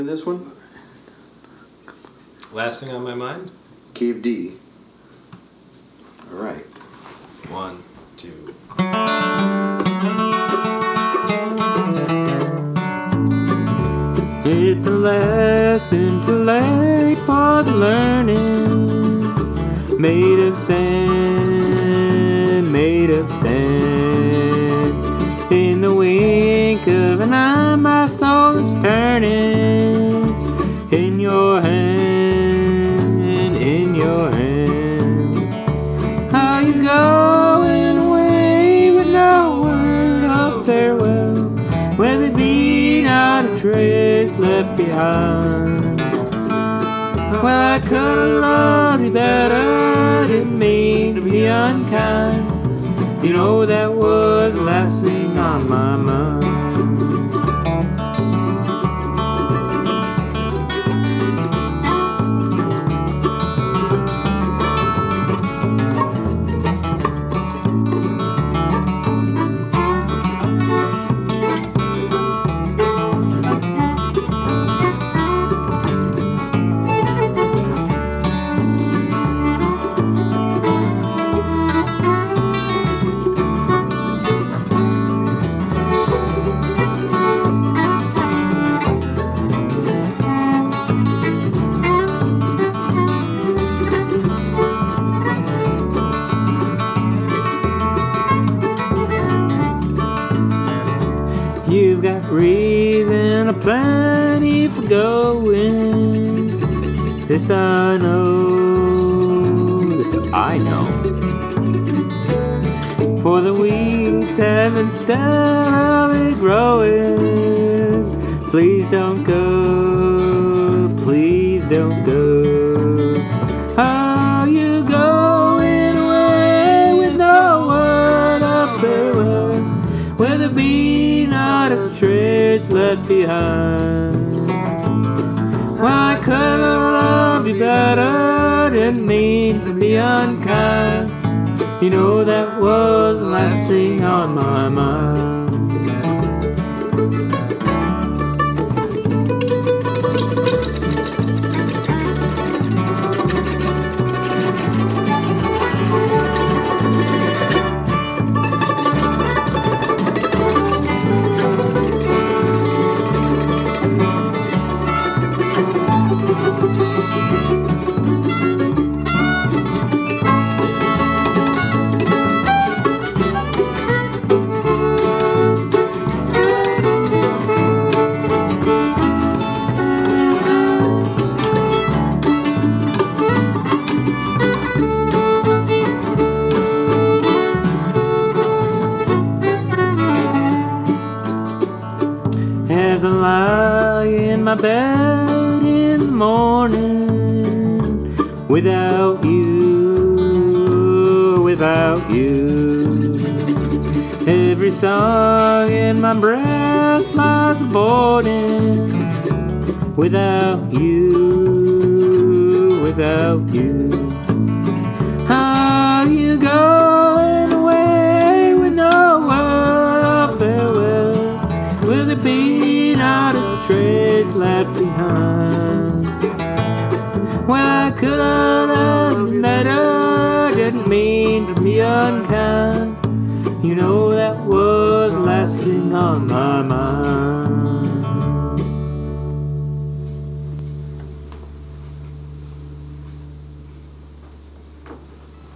This one? Last thing on my mind? Key of D. All right. 1, 2. It's a lesson too late for the learning. Made of sand, made of sand. In the wink of an eye, my soul is turning. In your hand, in your hand. How you going away with no word of farewell? Will it be not a trace left behind? Well, I could've loved you better, didn't mean to be unkind. You know that was the last thing on my mind. You've got reason aplenty for going. This I know, this I know. For the weeks have been steadily growing. Please don't go, please don't go. Are you going away with no word of farewell? Will there be not a trace left behind? Well, I could've loved you better, didn't mean to be unkind. You know that was the last thing on my mind. As I lie in my bed in the morning, without you, without you. Every song in my breath lies a burden. Without you, without you. How you going away with no word of farewell? Will there be not a trace left behind? Well, I could've loved you better, didn't mean to be unkind. You know that was the last thing on my mind.